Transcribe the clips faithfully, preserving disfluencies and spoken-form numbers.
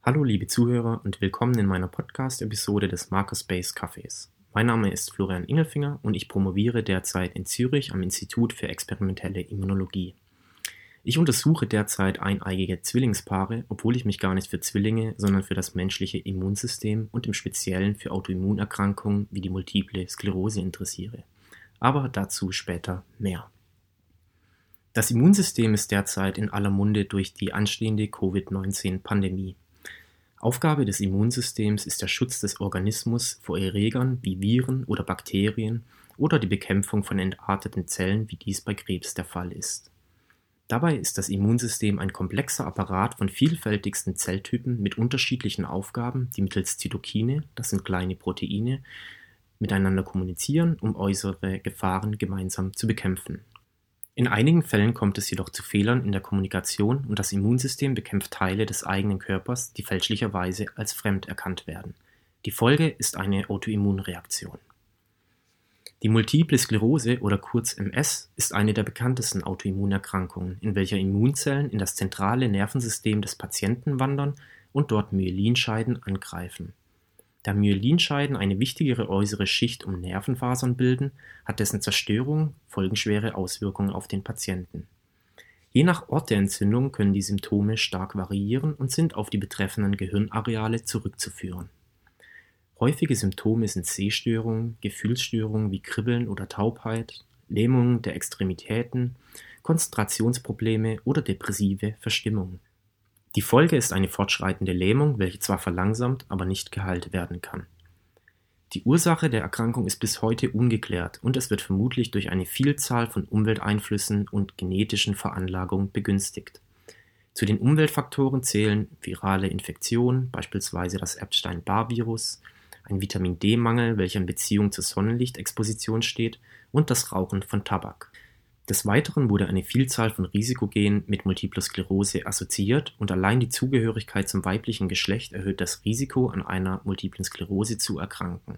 Hallo liebe Zuhörer und willkommen in meiner Podcast-Episode des Makerspace Cafés. Mein Name ist Florian Ingelfinger und ich promoviere derzeit in Zürich am Institut für experimentelle Immunologie. Ich untersuche derzeit eineigige Zwillingspaare, obwohl ich mich gar nicht für Zwillinge, sondern für das menschliche Immunsystem und im Speziellen für Autoimmunerkrankungen wie die Multiple Sklerose interessiere. Aber dazu später mehr. Das Immunsystem ist derzeit in aller Munde durch die anstehende Covid neunzehn Pandemie. Aufgabe des Immunsystems ist der Schutz des Organismus vor Erregern wie Viren oder Bakterien oder die Bekämpfung von entarteten Zellen, wie dies bei Krebs der Fall ist. Dabei ist das Immunsystem ein komplexer Apparat von vielfältigsten Zelltypen mit unterschiedlichen Aufgaben, die mittels Zytokine, das sind kleine Proteine, miteinander kommunizieren, um äußere Gefahren gemeinsam zu bekämpfen. In einigen Fällen kommt es jedoch zu Fehlern in der Kommunikation und das Immunsystem bekämpft Teile des eigenen Körpers, die fälschlicherweise als fremd erkannt werden. Die Folge ist eine Autoimmunreaktion. Die Multiple Sklerose oder kurz M S ist eine der bekanntesten Autoimmunerkrankungen, in welcher Immunzellen in das zentrale Nervensystem des Patienten wandern und dort Myelinscheiden angreifen. Da Myelinscheiden eine wichtigere äußere Schicht um Nervenfasern bilden, hat dessen Zerstörung folgenschwere Auswirkungen auf den Patienten. Je nach Ort der Entzündung können die Symptome stark variieren und sind auf die betreffenden Gehirnareale zurückzuführen. Häufige Symptome sind Sehstörungen, Gefühlsstörungen wie Kribbeln oder Taubheit, Lähmung der Extremitäten, Konzentrationsprobleme oder depressive Verstimmung. Die Folge ist eine fortschreitende Lähmung, welche zwar verlangsamt, aber nicht geheilt werden kann. Die Ursache der Erkrankung ist bis heute ungeklärt und es wird vermutlich durch eine Vielzahl von Umwelteinflüssen und genetischen Veranlagungen begünstigt. Zu den Umweltfaktoren zählen virale Infektionen, beispielsweise das Epstein-Barr-Virus, ein Vitamin-D-Mangel, welcher in Beziehung zur Sonnenlichtexposition steht, und das Rauchen von Tabak. Des Weiteren wurde eine Vielzahl von Risikogenen mit Multipler Sklerose assoziiert und allein die Zugehörigkeit zum weiblichen Geschlecht erhöht das Risiko, an einer Multiplen Sklerose zu erkranken.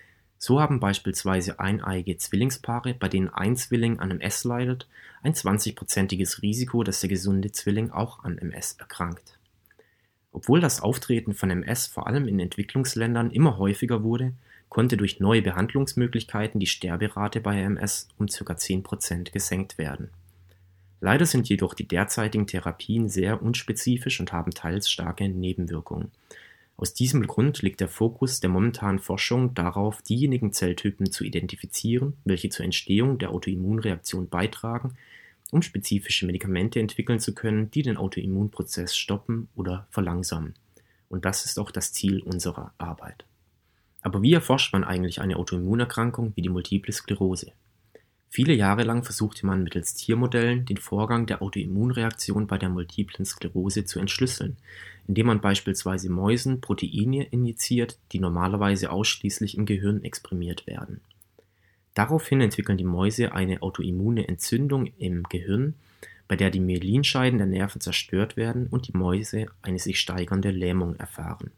So haben beispielsweise eineige Zwillingspaare, bei denen ein Zwilling an M S leidet, ein zwanzig-prozentiges Risiko, dass der gesunde Zwilling auch an M S erkrankt. Obwohl das Auftreten von M S vor allem in Entwicklungsländern immer häufiger wurde, konnte durch neue Behandlungsmöglichkeiten die Sterberate bei M S um ca. zehn Prozent gesenkt werden. Leider sind jedoch die derzeitigen Therapien sehr unspezifisch und haben teils starke Nebenwirkungen. Aus diesem Grund liegt der Fokus der momentanen Forschung darauf, diejenigen Zelltypen zu identifizieren, welche zur Entstehung der Autoimmunreaktion beitragen, um spezifische Medikamente entwickeln zu können, die den Autoimmunprozess stoppen oder verlangsamen. Und das ist auch das Ziel unserer Arbeit. Aber wie erforscht man eigentlich eine Autoimmunerkrankung wie die Multiple Sklerose? Viele Jahre lang versuchte man mittels Tiermodellen den Vorgang der Autoimmunreaktion bei der Multiplen Sklerose zu entschlüsseln, indem man beispielsweise Mäusen Proteine injiziert, die normalerweise ausschließlich im Gehirn exprimiert werden. Daraufhin entwickeln die Mäuse eine autoimmune Entzündung im Gehirn, bei der die Myelinscheiden der Nerven zerstört werden und die Mäuse eine sich steigernde Lähmung erfahren.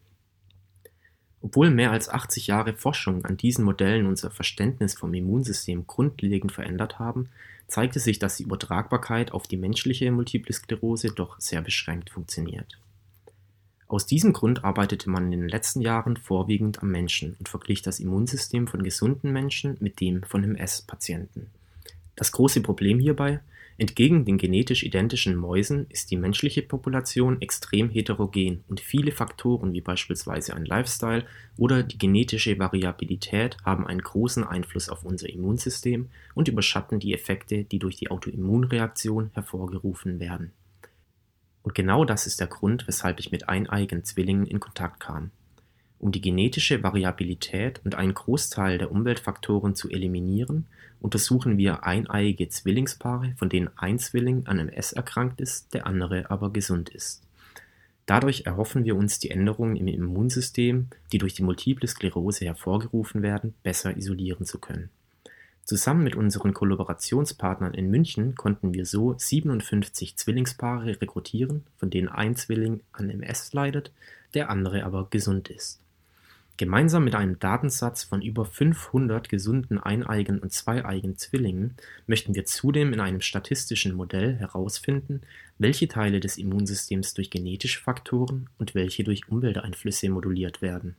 Obwohl mehr als achtzig Jahre Forschung an diesen Modellen unser Verständnis vom Immunsystem grundlegend verändert haben, zeigte sich, dass die Übertragbarkeit auf die menschliche Multiple Sklerose doch sehr beschränkt funktioniert. Aus diesem Grund arbeitete man in den letzten Jahren vorwiegend am Menschen und verglich das Immunsystem von gesunden Menschen mit dem von M S-Patienten. Das große Problem hierbei: Entgegen den genetisch identischen Mäusen ist die menschliche Population extrem heterogen und viele Faktoren wie beispielsweise ein Lifestyle oder die genetische Variabilität haben einen großen Einfluss auf unser Immunsystem und überschatten die Effekte, die durch die Autoimmunreaktion hervorgerufen werden. Und genau das ist der Grund, weshalb ich mit eineigen Zwillingen in Kontakt kam. Um die genetische Variabilität und einen Großteil der Umweltfaktoren zu eliminieren, untersuchen wir eineige Zwillingspaare, von denen ein Zwilling an M S erkrankt ist, der andere aber gesund ist. Dadurch erhoffen wir uns, die Änderungen im Immunsystem, die durch die Multiple Sklerose hervorgerufen werden, besser isolieren zu können. Zusammen mit unseren Kollaborationspartnern in München konnten wir so siebenundfünfzig Zwillingspaare rekrutieren, von denen ein Zwilling an M S leidet, der andere aber gesund ist. Gemeinsam mit einem Datensatz von über fünfhundert gesunden eineigen und zweieigen Zwillingen möchten wir zudem in einem statistischen Modell herausfinden, welche Teile des Immunsystems durch genetische Faktoren und welche durch Umwelteinflüsse moduliert werden.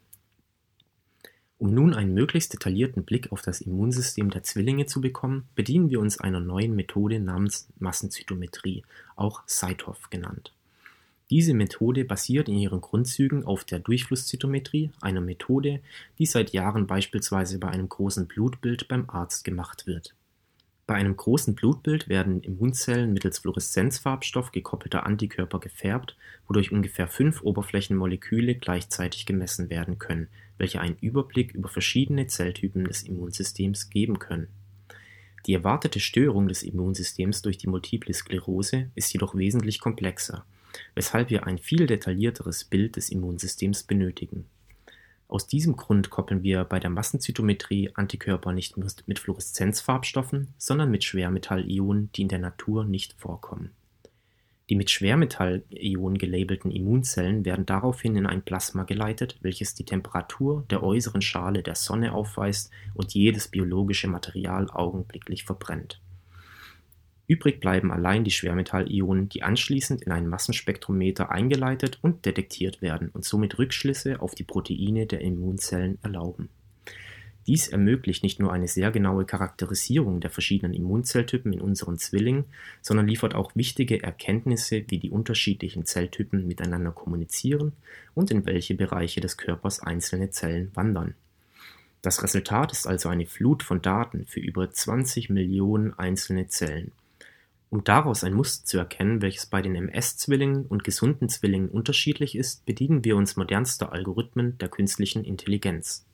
Um nun einen möglichst detaillierten Blick auf das Immunsystem der Zwillinge zu bekommen, bedienen wir uns einer neuen Methode namens Massenzytometrie, auch CyTOF genannt. Diese Methode basiert in ihren Grundzügen auf der Durchflusszytometrie, einer Methode, die seit Jahren beispielsweise bei einem großen Blutbild beim Arzt gemacht wird. Bei einem großen Blutbild werden Immunzellen mittels Fluoreszenzfarbstoff gekoppelter Antikörper gefärbt, wodurch ungefähr fünf Oberflächenmoleküle gleichzeitig gemessen werden können, welche einen Überblick über verschiedene Zelltypen des Immunsystems geben können. Die erwartete Störung des Immunsystems durch die Multiple Sklerose ist jedoch wesentlich komplexer, weshalb wir ein viel detaillierteres Bild des Immunsystems benötigen. Aus diesem Grund koppeln wir bei der Massenzytometrie Antikörper nicht mit Fluoreszenzfarbstoffen, sondern mit Schwermetallionen, die in der Natur nicht vorkommen. Die mit Schwermetallionen gelabelten Immunzellen werden daraufhin in ein Plasma geleitet, welches die Temperatur der äußeren Schale der Sonne aufweist und jedes biologische Material augenblicklich verbrennt. Übrig bleiben allein die Schwermetallionen, die anschließend in einen Massenspektrometer eingeleitet und detektiert werden und somit Rückschlüsse auf die Proteine der Immunzellen erlauben. Dies ermöglicht nicht nur eine sehr genaue Charakterisierung der verschiedenen Immunzelltypen in unseren Zwillingen, sondern liefert auch wichtige Erkenntnisse, wie die unterschiedlichen Zelltypen miteinander kommunizieren und in welche Bereiche des Körpers einzelne Zellen wandern. Das Resultat ist also eine Flut von Daten für über zwanzig Millionen einzelne Zellen. Um daraus ein Muster zu erkennen, welches bei den M S-Zwillingen und gesunden Zwillingen unterschiedlich ist, bedienen wir uns modernster Algorithmen der künstlichen Intelligenz.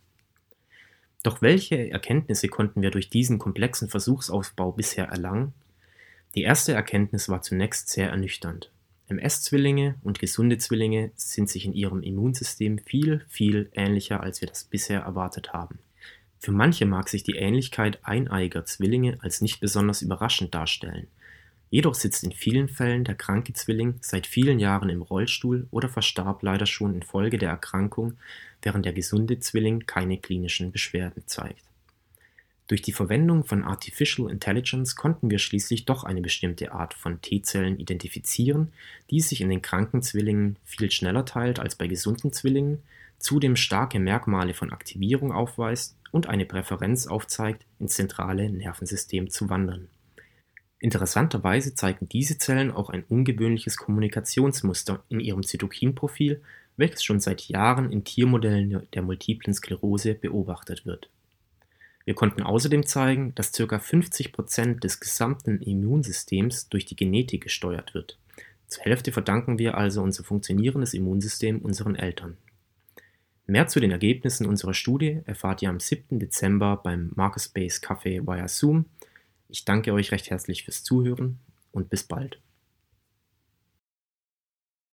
Doch welche Erkenntnisse konnten wir durch diesen komplexen Versuchsaufbau bisher erlangen? Die erste Erkenntnis war zunächst sehr ernüchternd. M S-Zwillinge und gesunde Zwillinge sind sich in ihrem Immunsystem viel, viel ähnlicher, als wir das bisher erwartet haben. Für manche mag sich die Ähnlichkeit eineiger Zwillinge als nicht besonders überraschend darstellen. Jedoch sitzt in vielen Fällen der kranke Zwilling seit vielen Jahren im Rollstuhl oder verstarb leider schon infolge der Erkrankung, während der gesunde Zwilling keine klinischen Beschwerden zeigt. Durch die Verwendung von Artificial Intelligence konnten wir schließlich doch eine bestimmte Art von T-Zellen identifizieren, die sich in den kranken Zwillingen viel schneller teilt als bei gesunden Zwillingen, zudem starke Merkmale von Aktivierung aufweist und eine Präferenz aufzeigt, ins zentrale Nervensystem zu wandern. Interessanterweise zeigen diese Zellen auch ein ungewöhnliches Kommunikationsmuster in ihrem Zytokinprofil, welches schon seit Jahren in Tiermodellen der Multiplen Sklerose beobachtet wird. Wir konnten außerdem zeigen, dass ca. fünfzig Prozent des gesamten Immunsystems durch die Genetik gesteuert wird. Zur Hälfte verdanken wir also unser funktionierendes Immunsystem unseren Eltern. Mehr zu den Ergebnissen unserer Studie erfahrt ihr am siebten Dezember beim Marcus Space Café via Zoom. Ich danke euch recht herzlich fürs Zuhören und bis bald.